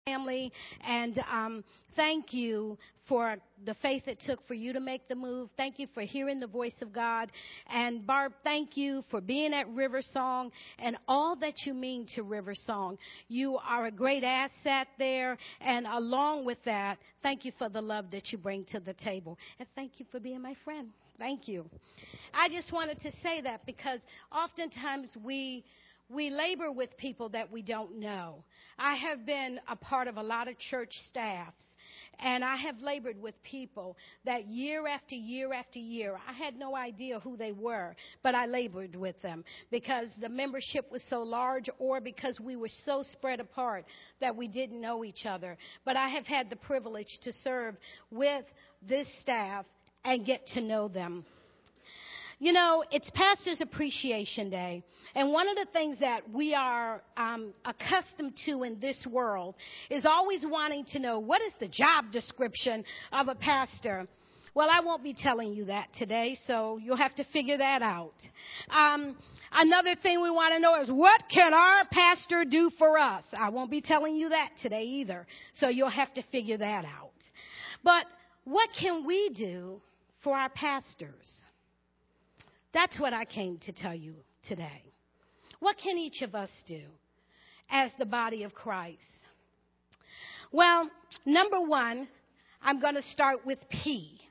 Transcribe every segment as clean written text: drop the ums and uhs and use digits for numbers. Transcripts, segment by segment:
family, and thank you for the faith it took for you to make the move. Thank you for hearing the voice of God. And Barb, thank you for being at River Song and all that you mean to River Song. You are a great asset there, and along with that, thank you for the love that you bring to the table. And thank you for being my friend. Thank you. I just wanted to say that because oftentimes we labor with people that we don't know. I have been a part of a lot of church staffs, and I have labored with people that year after year after year, I had no idea who they were, but I labored with them because the membership was so large or because we were so spread apart that we didn't know each other. But I have had the privilege to serve with this staff and get to know them. You know, it's Pastor's Appreciation Day, and one of the things that we are accustomed to in this world is always wanting to know, what is the job description of a pastor? Well, I won't be telling you that today, so you'll have to figure that out. Another thing we want to know is, what can our pastor do for us? I won't be telling you that today either, so you'll have to figure that out. But what can we do for our pastors? That's what I came to tell you today. What can each of us do as the body of Christ? Well, number one, I'm going to start with P.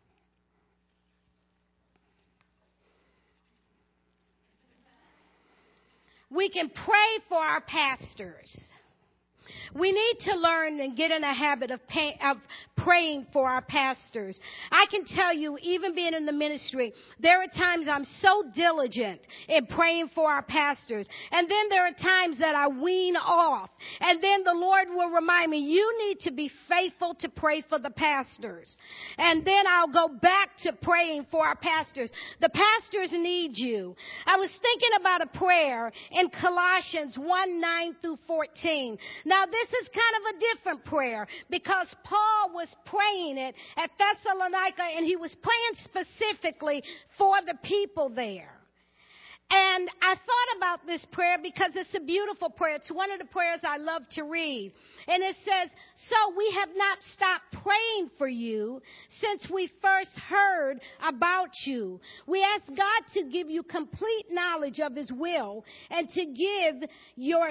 We can pray for our pastors. We need to learn and get in a habit of praying for our pastors. I can tell you, even being in the ministry, there are times I'm so diligent in praying for our pastors. And then there are times that I wean off. And then the Lord will remind me, you need to be faithful to pray for the pastors. And then I'll go back to praying for our pastors. The pastors need you. I was thinking about a prayer in Colossians 1:9-14. Now, this is kind of a different prayer because Paul was praying it at Thessalonica, and he was praying specifically for the people there. And I thought about this prayer because it's a beautiful prayer. It's one of the prayers I love to read. And it says, so we have not stopped praying for you since we first heard about you. We ask God to give you complete knowledge of his will and to give you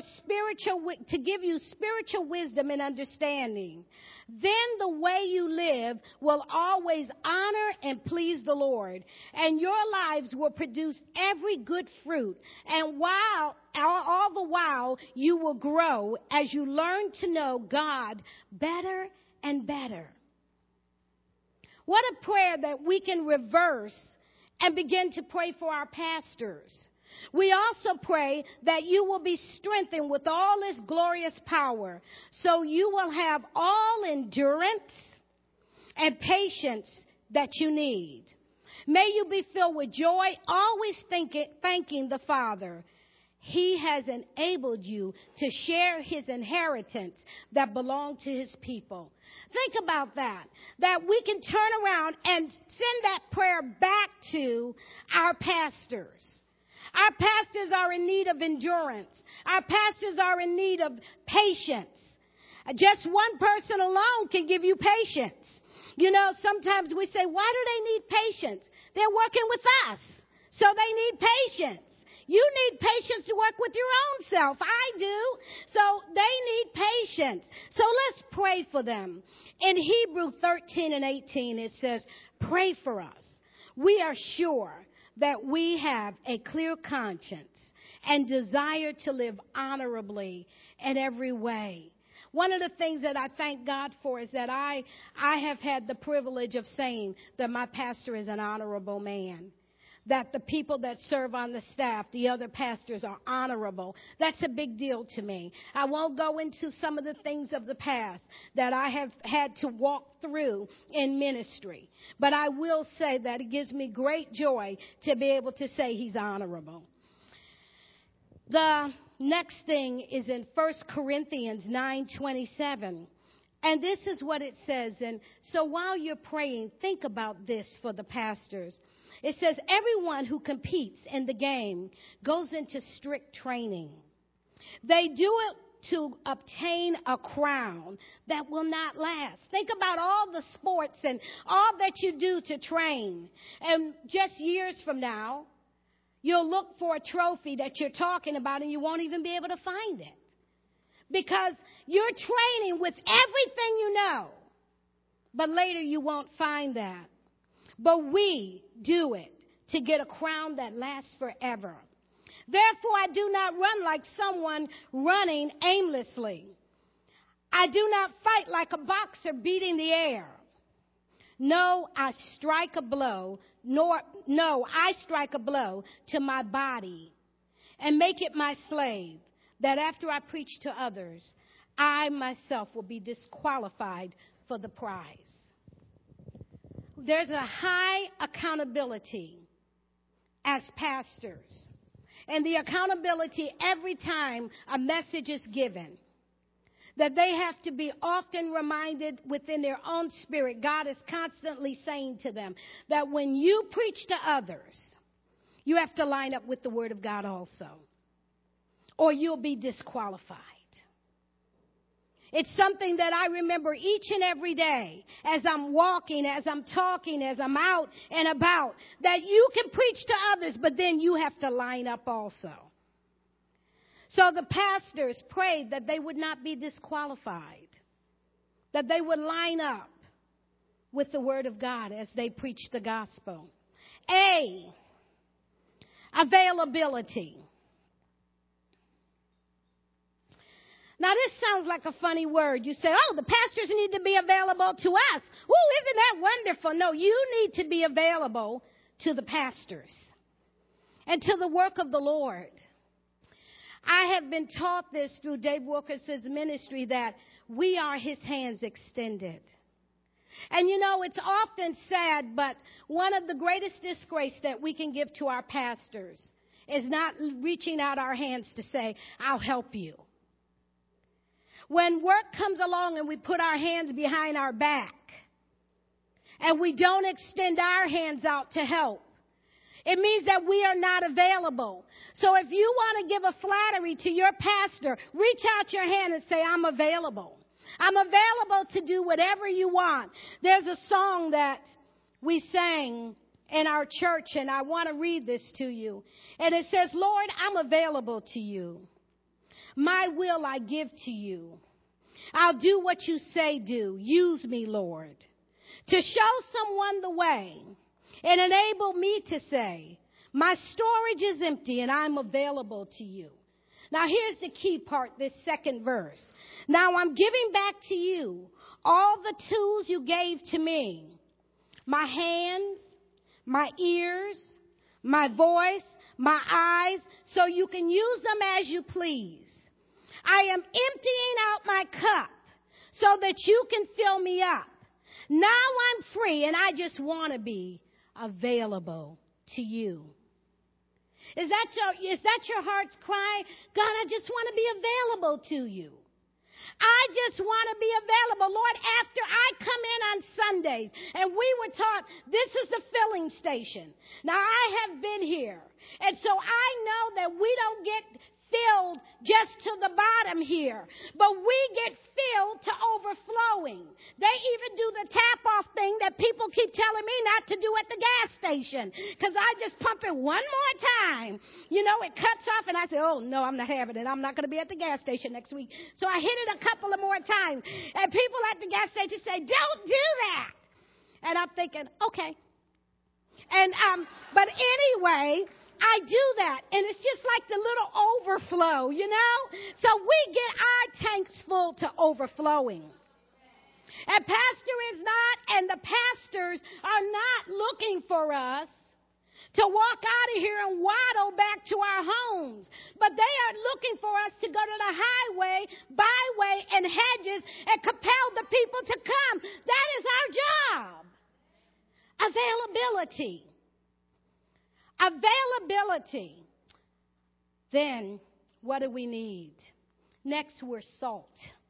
spiritual wisdom and understanding. Then the way you live will always honor and please the Lord, and your lives will produce every good fruit. And all the while you will grow as you learn to know God better and better. What a prayer that we can reverse and begin to pray for our pastors. We also pray that you will be strengthened with all his glorious power, so you will have all endurance and patience that you need. May you be filled with joy, always thanking the Father. He has enabled you to share his inheritance that belongs to his people. Think about that we can turn around and send that prayer back to our pastors. Our pastors are in need of endurance. Our pastors are in need of patience. Just one person alone can give you patience. You know, sometimes we say, why do they need patience? They're working with us, so they need patience. You need patience to work with your own self. I do. So they need patience. So let's pray for them. In Hebrews 13:18, it says, pray for us. We are sure that we have a clear conscience and desire to live honorably in every way. One of the things that I thank God for is that I have had the privilege of saying that my pastor is an honorable man. That the people that serve on the staff, the other pastors, are honorable. That's a big deal to me. I won't go into some of the things of the past that I have had to walk through in ministry. But I will say that it gives me great joy to be able to say he's honorable. The next thing is in 1 Corinthians 9:27. And this is what it says. And so while you're praying, think about this for the pastors. It says, everyone who competes in the game goes into strict training. They do it to obtain a crown that will not last. Think about all the sports and all that you do to train. And just years from now, you'll look for a trophy that you're talking about and you won't even be able to find it. Because you're training with everything you know. But later you won't find that. But we do it to get a crown that lasts forever. Therefore, I do not run like someone running aimlessly. I do not fight like a boxer beating the air. No, I strike a blow to my body and make it my slave, that after I preach to others, I myself will be disqualified for the prize. There's a high accountability as pastors. And the accountability every time a message is given, that they have to be often reminded within their own spirit. God is constantly saying to them that when you preach to others, you have to line up with the Word of God also, or you'll be disqualified. It's something that I remember each and every day as I'm walking, as I'm talking, as I'm out and about, that you can preach to others, but then you have to line up also. So the pastors prayed that they would not be disqualified, that they would line up with the Word of God as they preach the gospel. Availability. Now, this sounds like a funny word. You say, oh, the pastors need to be available to us. Ooh, isn't that wonderful? No, you need to be available to the pastors and to the work of the Lord. I have been taught this through Dave Wilkerson's ministry, that we are his hands extended. And you know, it's often sad, but one of the greatest disgrace that we can give to our pastors is not reaching out our hands to say, I'll help you. When work comes along and we put our hands behind our back and we don't extend our hands out to help, it means that we are not available. So if you want to give a flattery to your pastor, reach out your hand and say, I'm available. I'm available to do whatever you want. There's a song that we sang in our church, and I want to read this to you. And it says, Lord, I'm available to you. My will I give to you. I'll do what you say do. Use me, Lord, to show someone the way and enable me to say, my storage is empty and I'm available to you. Now here's the key part, this second verse. Now I'm giving back to you all the tools you gave to me. My hands, my ears, my voice, my eyes, so you can use them as you please. I am emptying out my cup so that you can fill me up. Now I'm free and I just want to be available to you. Is that your heart's cry? God, I just want to be available to you. I just want to be available. Lord, after I come in on Sundays and we were taught this is the filling station. Now, I have been here. And so I know that we don't get filled just to the bottom here, but we get filled to overflowing. They even do the tap off thing that people keep telling me not to do at the gas station, because I just pump it one more time. You know, it cuts off and I say, oh no, I'm not having it. I'm not going to be at the gas station next week. So I hit it a couple of more times, and people at the gas station say, don't do that. And I'm thinking, okay. And but anyway, I do that, and it's just like the little overflow, you know? So we get our tanks full to overflowing. And pastor is not, and the pastors are not looking for us to walk out of here and waddle back to our homes. But they are looking for us to go to the highway, byway, and hedges and compel the people to come. That is our job. Availability. Availability. Then, what do we need? Next, we're salt.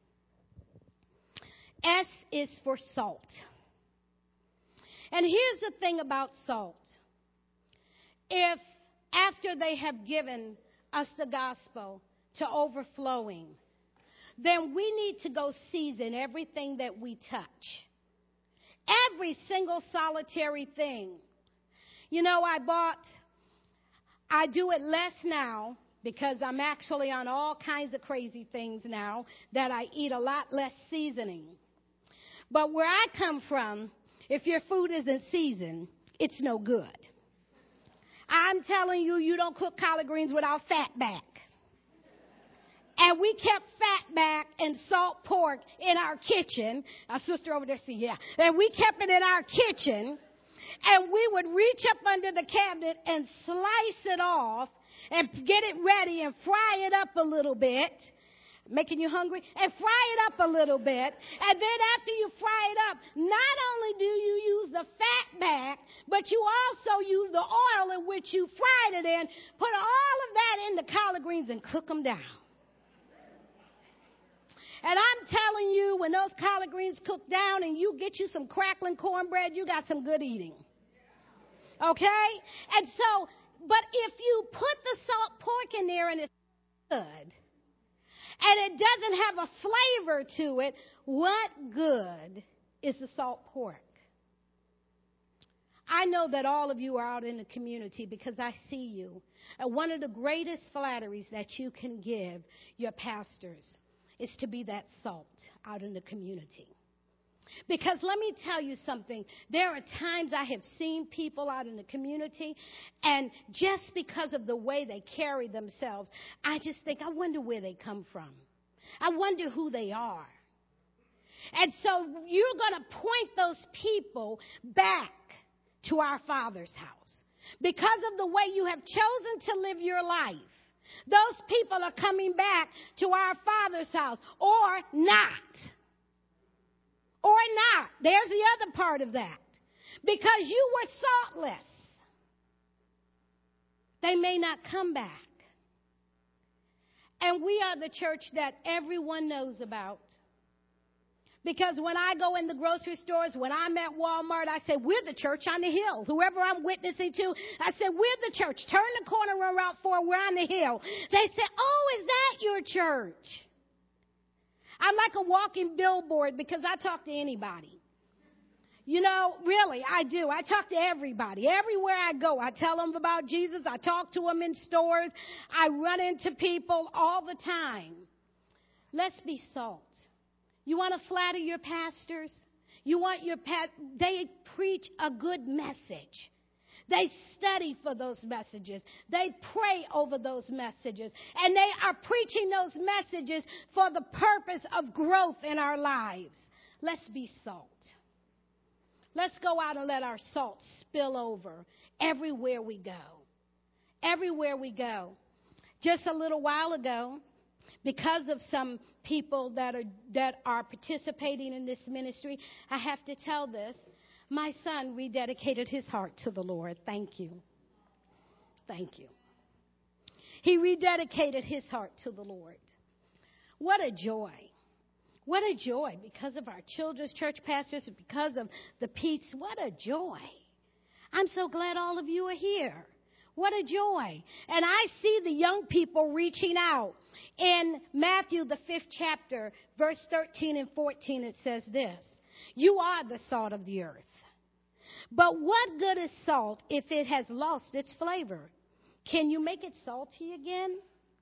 S is for salt. And here's the thing about salt. If after they have given us the gospel to overflowing, then we need to go season everything that we touch. Every single solitary thing. You know, I do it less now because I'm actually on all kinds of crazy things now that I eat a lot less seasoning. But where I come from, if your food isn't seasoned, it's no good. I'm telling you, you don't cook collard greens without fat back. And we kept fat back and salt pork in our kitchen. Our sister over there, see, yeah. And we kept it in our kitchen. And we would reach up under the cabinet and slice it off and get it ready and fry it up a little bit. Making you hungry? And fry it up a little bit. And then after you fry it up, not only do you use the fat back, but you also use the oil in which you fried it in. Put all of that in the collard greens and cook them down. And I'm telling you, when those collard greens cook down and you get you some crackling cornbread, you got some good eating. Okay? And so, but if you put the salt pork in there and it's good, and it doesn't have a flavor to it, what good is the salt pork? I know that all of you are out in the community because I see you. And one of the greatest flatteries that you can give your pastors is to be that salt out in the community. Because let me tell you something. There are times I have seen people out in the community, and just because of the way they carry themselves, I just think, I wonder where they come from. I wonder who they are. And so you're going to point those people back to our Father's house. Because of the way you have chosen to live your life, those people are coming back to our Father's house, or not. Or not. There's the other part of that. Because you were saltless, they may not come back. And we are the church that everyone knows about. Because when I go in the grocery stores, when I'm at Walmart, I say, we're the church on the hill. Whoever I'm witnessing to, I say, we're the church. Turn the corner on Route 4, we're on the hill. They say, oh, is that your church? I'm like a walking billboard because I talk to anybody. You know, really, I do. I talk to everybody. Everywhere I go, I tell them about Jesus. I talk to them in stores. I run into people all the time. Let's be salt. You want to flatter your pastors? You want they preach a good message. They study for those messages. They pray over those messages. And they are preaching those messages for the purpose of growth in our lives. Let's be salt. Let's go out and let our salt spill over everywhere we go. Everywhere we go. Just a little while ago, because of some people that are participating in this ministry, I have to tell this. My son rededicated his heart to the Lord. Thank you. Thank you. He rededicated his heart to the Lord. What a joy. What a joy because of our children's church pastors, because of the Pete's. What a joy. I'm so glad all of you are here. What a joy. And I see the young people reaching out. In Matthew, the 5th chapter, verse 13 and 14, it says this. You are the salt of the earth. But what good is salt if it has lost its flavor? Can you make it salty again?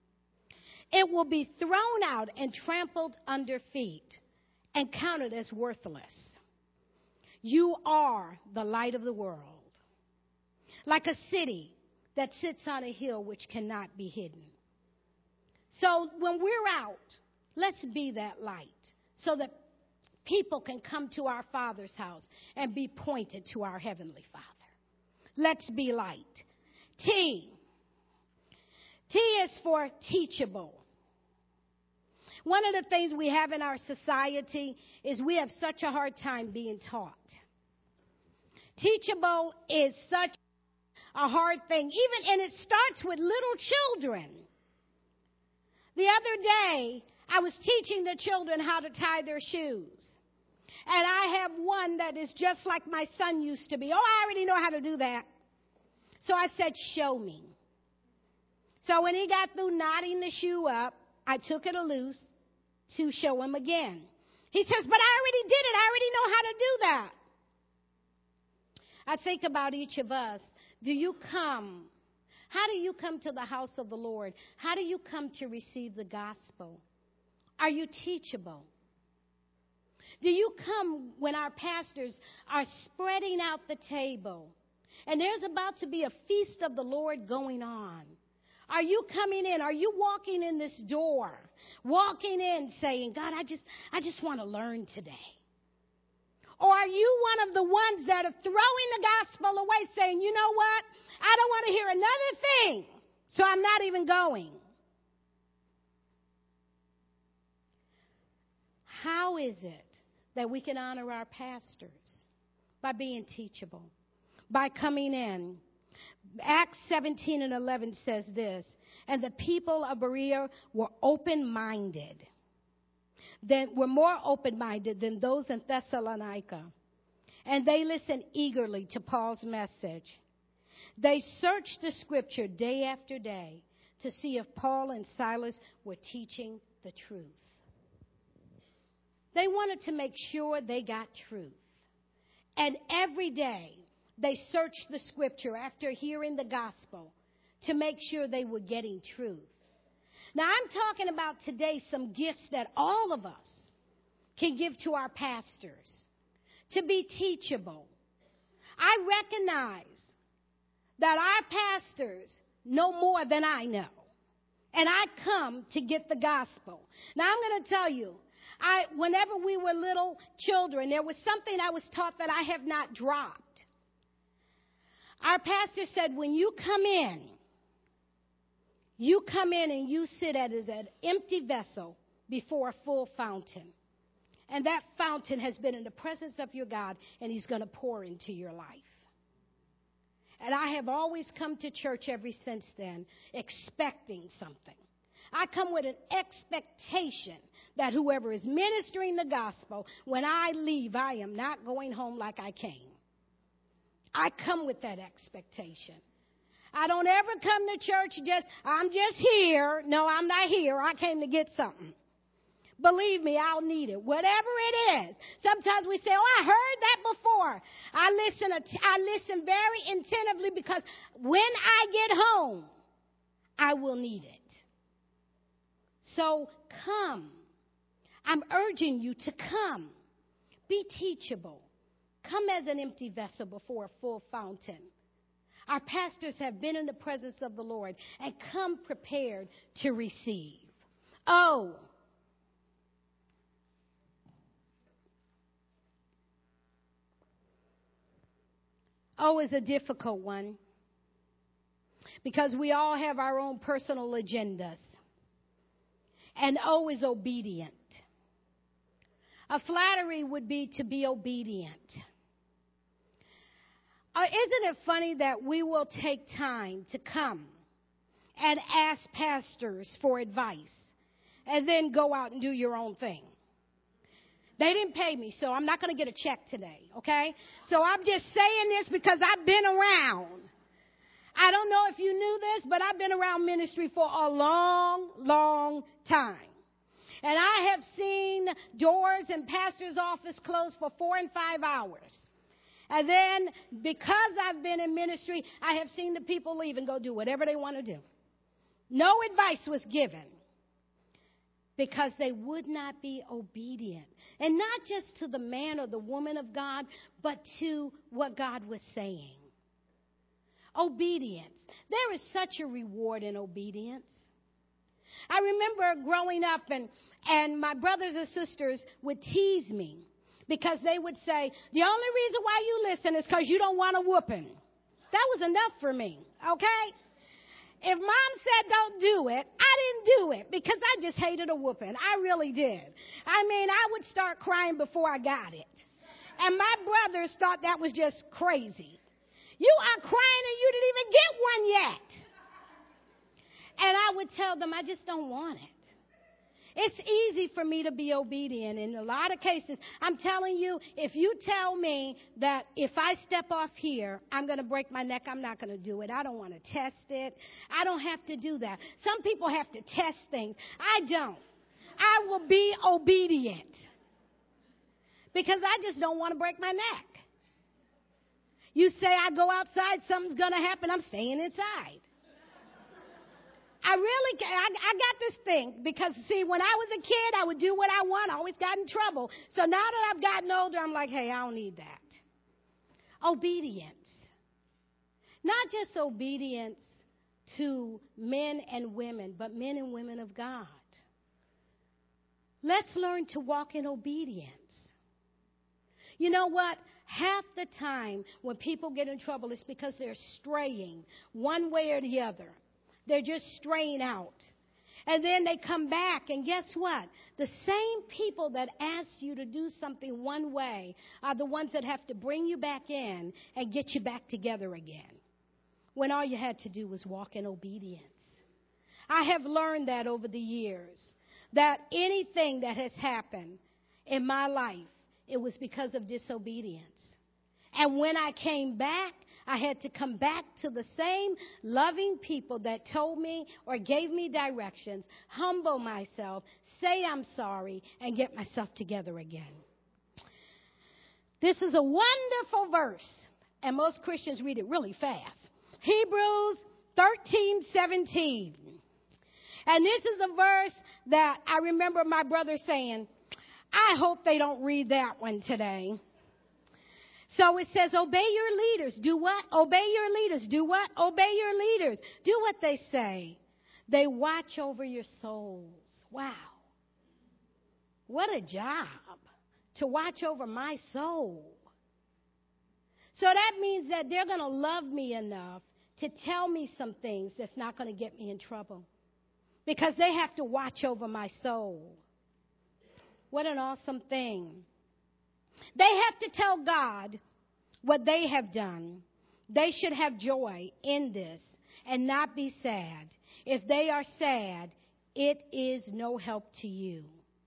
It will be thrown out and trampled under feet and counted as worthless. You are the light of the world. Like a city that sits on a hill which cannot be hidden. So when we're out, let's be that light so that people can come to our Father's house and be pointed to our Heavenly Father. Let's be light. T. T is for teachable. One of the things we have in our society is we have such a hard time being taught. Teachable is such a hard thing, and it starts with little children. The other day, I was teaching the children how to tie their shoes. And I have one that is just like my son used to be. Oh, I already know how to do that. So I said, show me. So when he got through knotting the shoe up, I took it loose, to show him again. He says, but I already did it. I already know how to do that. I think about each of us. Do you come? How do you come to the house of the Lord? How do you come to receive the gospel? Are you teachable? Do you come when our pastors are spreading out the table and there's about to be a feast of the Lord going on? Are you coming in? Are you walking in this door? Walking in saying, God, I just want to learn today. Or are you one of the ones that are throwing the gospel away saying, you know what? I don't want to hear another thing, so I'm not even going. How is it that we can honor our pastors? By being teachable, by coming in. Acts 17:11 says this, and the people of Berea were open-minded. Were more open-minded than those in Thessalonica. And they listened eagerly to Paul's message. They searched the scripture day after day to see if Paul and Silas were teaching the truth. They wanted to make sure they got truth. And every day they searched the scripture after hearing the gospel to make sure they were getting truth. Now, I'm talking about today some gifts that all of us can give to our pastors to be teachable. I recognize that our pastors know more than I know, and I come to get the gospel. Now, I'm going to tell you, whenever we were little children, there was something I was taught that I have not dropped. Our pastor said, when you come in and you sit as an empty vessel before a full fountain. And that fountain has been in the presence of your God, and he's going to pour into your life. And I have always come to church ever since then expecting something. I come with an expectation that whoever is ministering the gospel, when I leave, I am not going home like I came. I come with that expectation. I don't ever come to church I'm just here. No, I'm not here. I came to get something. Believe me, I'll need it. Whatever it is. Sometimes we say, oh, I heard that before. I listen very attentively because when I get home, I will need it. So come. I'm urging you to come. Be teachable. Come as an empty vessel before a full fountain. Our pastors have been in the presence of the Lord and come prepared to receive. Oh is a difficult one because we all have our own personal agendas. And O is obedient. A flattery would be to be obedient. Isn't it funny that we will take time to come and ask pastors for advice and then go out and do your own thing? They didn't pay me, so I'm not going to get a check today, okay? So I'm just saying this because I've been around. I don't know if you knew this, but I've been around ministry for a long, long time. And I have seen doors in pastor's office closed for 4 and 5 hours. And then because I've been in ministry, I have seen the people leave and go do whatever they want to do. No advice was given because they would not be obedient. And not just to the man or the woman of God, but to what God was saying. Obedience. There is such a reward in obedience. I remember growing up and my brothers and sisters would tease me because they would say, the only reason why you listen is because you don't want a whooping. That was enough for me, okay? If mom said don't do it, I didn't do it because I just hated a whooping. I really did. I mean, I would start crying before I got it. And my brothers thought that was just crazy. You are crying and you didn't even get one yet. And I would tell them, I just don't want it. It's easy for me to be obedient. In a lot of cases, I'm telling you, if you tell me that if I step off here, I'm going to break my neck, I'm not going to do it. I don't want to test it. I don't have to do that. Some people have to test things. I don't. I will be obedient. Because I just don't want to break my neck. You say I go outside, something's going to happen, I'm staying inside. I got this thing because, see, when I was a kid, I would do what I want. I always got in trouble. So now that I've gotten older, I'm like, hey, I don't need that. Obedience. Not just obedience to men and women, but men and women of God. Let's learn to walk in obedience. You know what? Half the time when people get in trouble, it's because they're straying one way or the other. They're just straying out. And then they come back, and guess what? The same people that asked you to do something one way are the ones that have to bring you back in and get you back together again, when all you had to do was walk in obedience. I have learned that over the years, that anything that has happened in my life, it was because of disobedience. And when I came back, I had to come back to the same loving people that told me or gave me directions, humble myself, say I'm sorry, and get myself together again. This is a wonderful verse, and most Christians read it really fast. Hebrews 13:17. And this is a verse that I remember my brother saying, I hope they don't read that one today. So it says, obey your leaders. Do what? Obey your leaders. Do what? Obey your leaders. Do what they say. They watch over your souls. Wow. What a job to watch over my soul. So that means that they're going to love me enough to tell me some things that's not going to get me in trouble, because they have to watch over my soul. What an awesome thing. They have to tell God what they have done. They should have joy in this and not be sad. If they are sad, it is no help to you.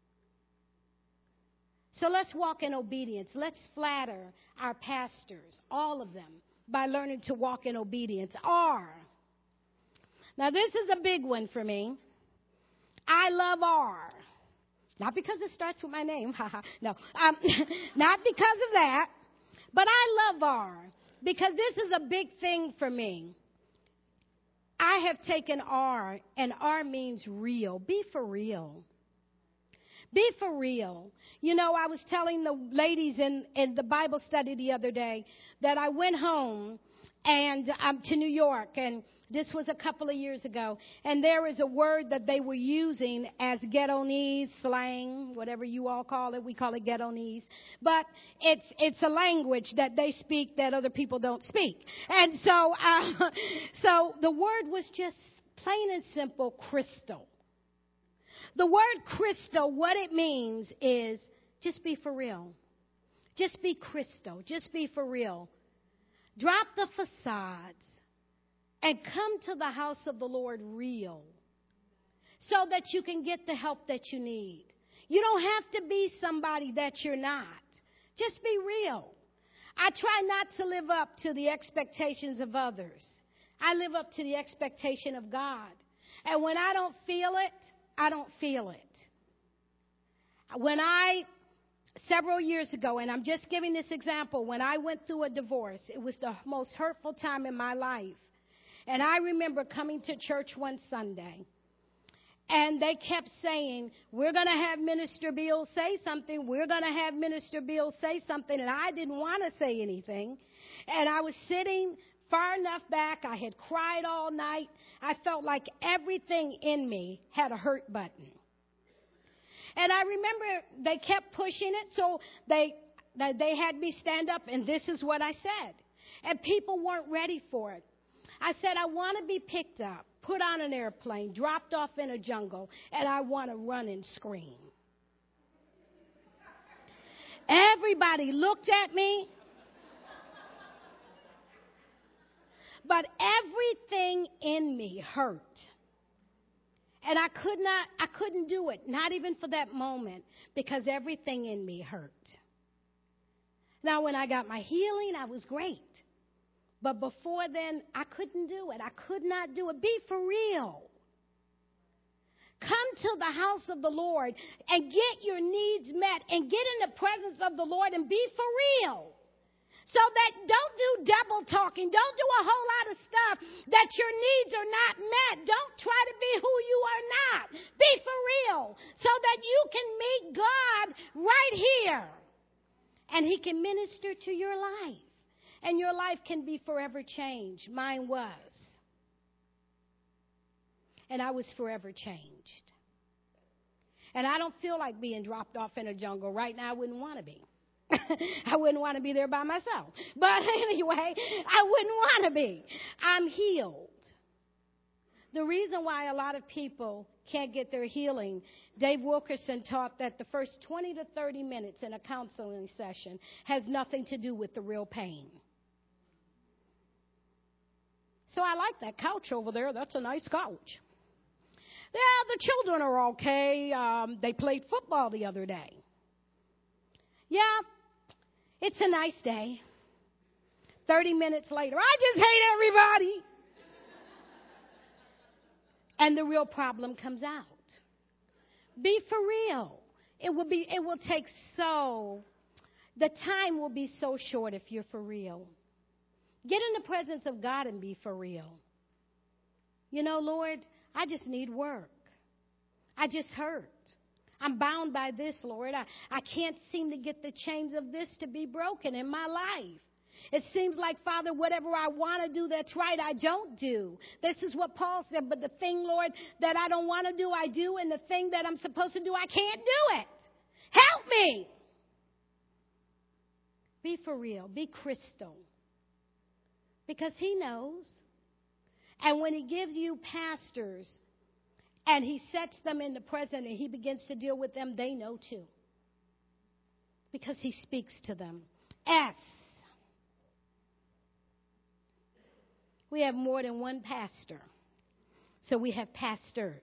So let's walk in obedience. Let's flatter our pastors, all of them, by learning to walk in obedience. R. Now, this is a big one for me. I love R. Not because it starts with my name. No, not because of that. But I love R because this is a big thing for me. I have taken R, and R means real. Be for real. Be for real. You know, I was telling the ladies in the Bible study the other day that I went home and to New York, and this was a couple of years ago, and there is a word that they were using as ghetto-nese, slang, whatever you all call it. We call it ghetto-nese. But it's a language that they speak that other people don't speak. And so the word was just plain and simple, crystal. The word crystal, what it means is just be for real. Just be crystal. Just be for real. Drop the facades and come to the house of the Lord real, so that you can get the help that you need. You don't have to be somebody that you're not. Just be real. I try not to live up to the expectations of others. I live up to the expectation of God. And when I don't feel it, I don't feel it. Several years ago, and I'm just giving this example, when I went through a divorce, it was the most hurtful time in my life. And I remember coming to church one Sunday, and they kept saying, we're going to have Minister Bill say something. We're going to have Minister Bill say something. And I didn't want to say anything. And I was sitting far enough back. I had cried all night. I felt like everything in me had a hurt button. And I remember they kept pushing it, so they had me stand up, and this is what I said. And people weren't ready for it. I said, I want to be picked up, put on an airplane, dropped off in a jungle, and I want to run and scream. Everybody looked at me. But everything in me hurt. And I couldn't do it, not even for that moment, because everything in me hurt. Now, when I got my healing, I was great. But before then, I couldn't do it. I could not do it. Be for real. come to the house of the Lord and get your needs met and get in the presence of the Lord and be for real. So that don't do double talking. Don't do a whole lot of stuff that your needs are not met. Don't try to be who you are not. Be for real so that you can meet God right here. And he can minister to your life. And your life can be forever changed. Mine was. And I was forever changed. And I don't feel like being dropped off in a jungle right now. I wouldn't want to be. I wouldn't want to be there by myself. But anyway, I wouldn't want to be. I'm healed. The reason why a lot of people can't get their healing, Dave Wilkerson taught that the first 20 to 30 minutes in a counseling session has nothing to do with the real pain. So I like that couch over there. That's a nice couch. Yeah, the children are okay. They played football the other day. Yeah, it's a nice day. 30 minutes later, I just hate everybody. And the real problem comes out. Be for real. The time will be so short if you're for real. Get in the presence of God and be for real. You know, Lord, I just need work. I just hurt. I'm bound by this, Lord. I can't seem to get the chains of this to be broken in my life. It seems like, Father, whatever I want to do that's right, I don't do. This is what Paul said. But the thing, Lord, that I don't want to do, I do. And the thing that I'm supposed to do, I can't do it. Help me. Be for real. Be crystal. Because he knows. And when he gives you pastors and he sets them in the present and he begins to deal with them, they know too. Because he speaks to them. S. We have more than one pastor. So we have pastors.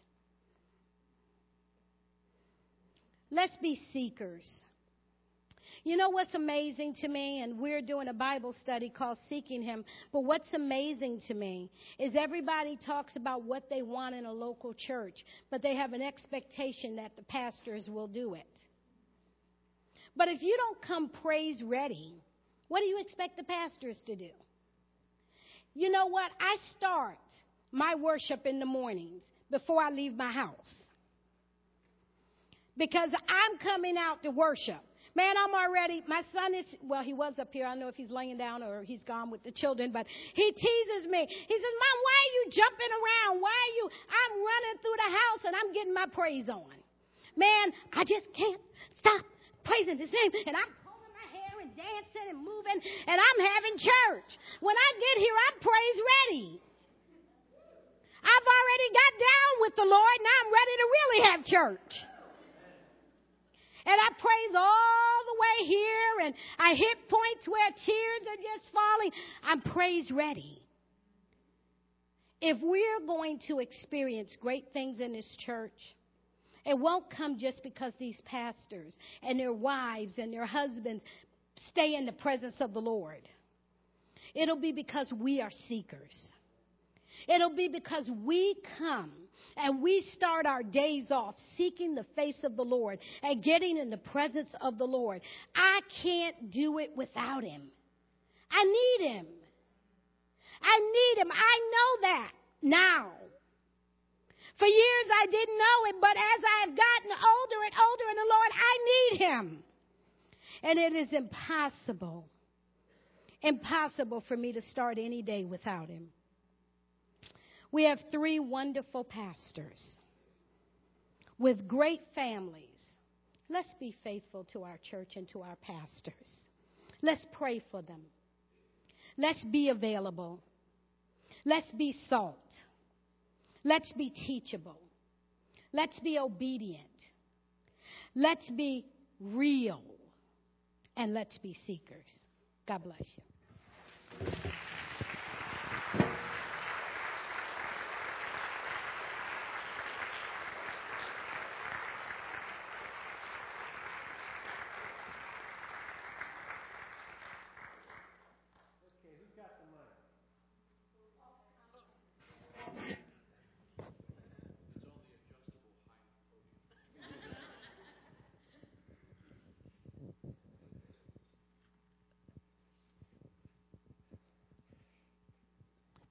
Let's be seekers. You know what's amazing to me? And we're doing a Bible study called Seeking Him. But what's amazing to me is everybody talks about what they want in a local church, but they have an expectation that the pastors will do it. But if you don't come praise ready, what do you expect the pastors to do? You know what? I start my worship in the mornings before I leave my house. Because I'm coming out to worship. Man, I'm already, my son is, well, he was up here. I don't know if he's laying down or he's gone with the children, but he teases me. He says, Mom, why are you jumping around? I'm running through the house and I'm getting my praise on. Man, I just can't stop praising his name. And I'm pulling my hair and dancing and moving and I'm having church. When I get here, I'm praise ready. I've already got down with the Lord. Now I'm ready to really have church. And I praise all the way here, and I hit points where tears are just falling. I'm praise ready. If we're going to experience great things in this church, it won't come just because these pastors and their wives and their husbands stay in the presence of the Lord. It'll be because we are seekers. It'll be because we come and we start our days off seeking the face of the Lord and getting in the presence of the Lord. I can't do it without Him. I need Him. I need Him. I know that now. For years I didn't know it, but as I have gotten older and older in the Lord, I need Him. And it is impossible for me to start any day without Him. We have 3 wonderful pastors with great families. Let's be faithful to our church and to our pastors. Let's pray for them. Let's be available. Let's be salt. Let's be teachable. Let's be obedient. Let's be real. And let's be seekers. God bless you.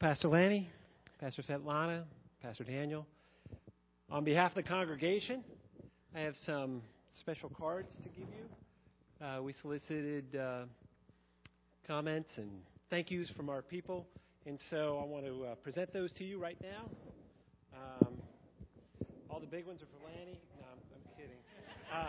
Pastor Lanny, Pastor Svetlana, Pastor Daniel. On behalf of the congregation, I have some special cards to give you. We solicited comments and thank yous from our people, and so I want to present those to you right now. All the big ones are for Lanny. No, I'm kidding. I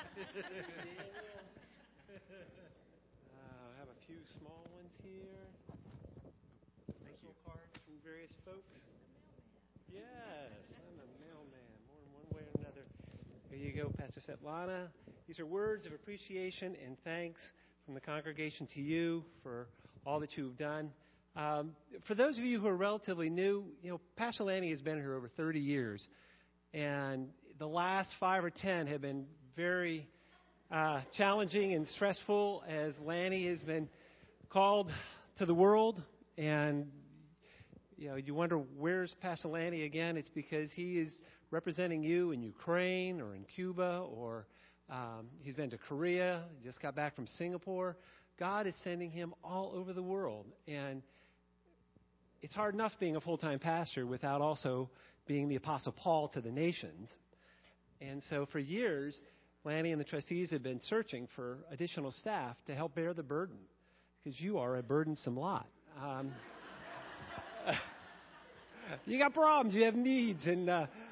have a few small ones here. Thank you. Cards from various folks. Yes, I'm a mailman, more in one way or another. Here you go, Pastor Svetlana. These are words of appreciation and thanks from the congregation to you for all that you've done. For those of you who are relatively new, Pastor Lanny has been here over 30 years, and the last 5 or 10 have been very challenging and stressful as Lanny has been called to the world. And you wonder, where's Pastor Lanny again? It's because he is representing you in Ukraine or in Cuba, or he's been to Korea, he just got back from Singapore. God is sending him all over the world. And it's hard enough being a full-time pastor without also being the Apostle Paul to the nations. And so for years, Lanny and the trustees have been searching for additional staff to help bear the burden, because you are a burdensome lot. You got problems, you have needs, and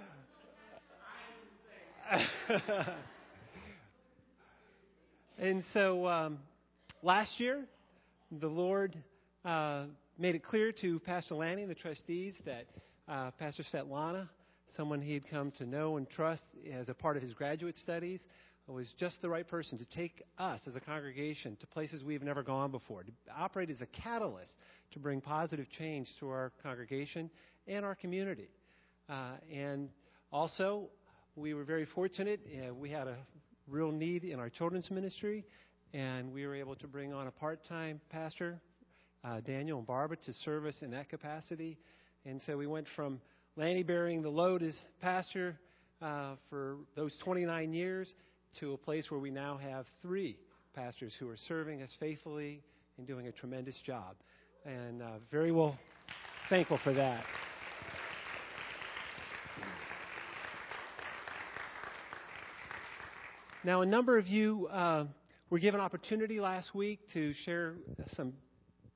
and so last year, the Lord made it clear to Pastor Lanny and the trustees that Pastor Svetlana, someone he had come to know and trust as a part of his graduate studies, was just the right person to take us as a congregation to places we've never gone before, to operate as a catalyst to bring positive change to our congregation and our community. And also, we were very fortunate. We had a real need in our children's ministry, and we were able to bring on a part-time pastor, Daniel and Barbara, to serve us in that capacity. And so we went from Lanny bearing the load as pastor for those 29 years to a place where we now have 3 pastors who are serving us faithfully and doing a tremendous job. And very well thankful for that. Now, a number of you were given opportunity last week to share some